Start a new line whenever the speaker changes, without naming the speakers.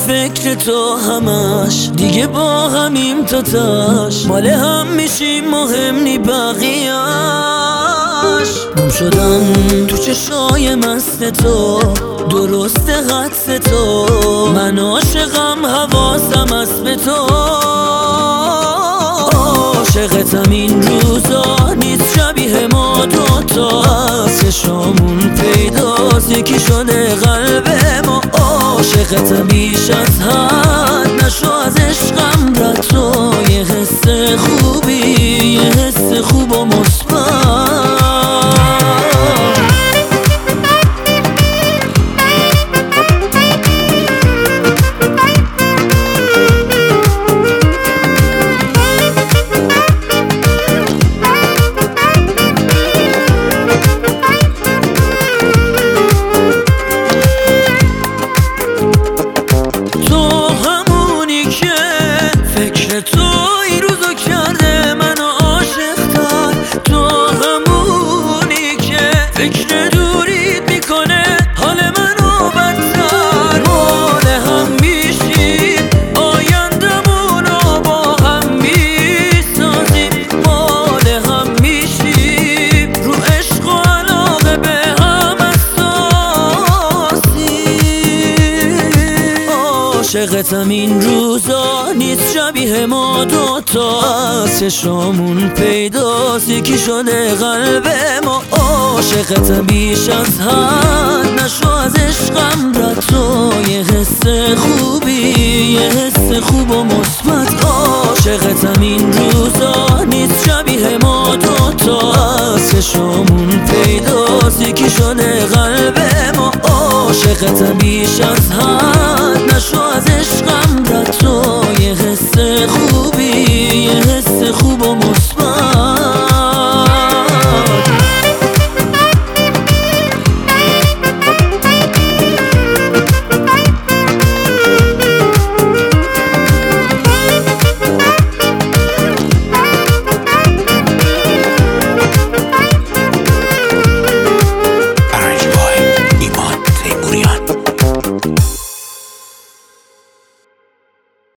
فکر تو همش، دیگه با همیم تا تاش، مال هم میشیم مهم نی بقیه‌اش. گم شدم تو چشای مست تو، درست حدس تو، من عاشقم حواسم از به تو. عاشقتم این روزا نیست شبیه ما دوتا، از چشامون پیداست یکی شده قلب ما. عاشقتم بیش از حد، نشو از عشقم رد تو، یه حس خوبی، یه حس خوب و مثبت. عاشقتم این روزا نیست شبیه ما دوتا، از چشامون پیداست یکی شده قلب ما. عاشقتم بیش از حد، نشو از عشقم رد تو، یه حس خوبی، یه حس خوب و مثبت. عاشقتم این روزا نیست شبیه ما دوتا، از چشامون پیداست یکی شده قلب ما. عاشقتم بیش از حد، نشو از عشقم رد تو، یه حس خوبی، یه حس خوب و مثبت.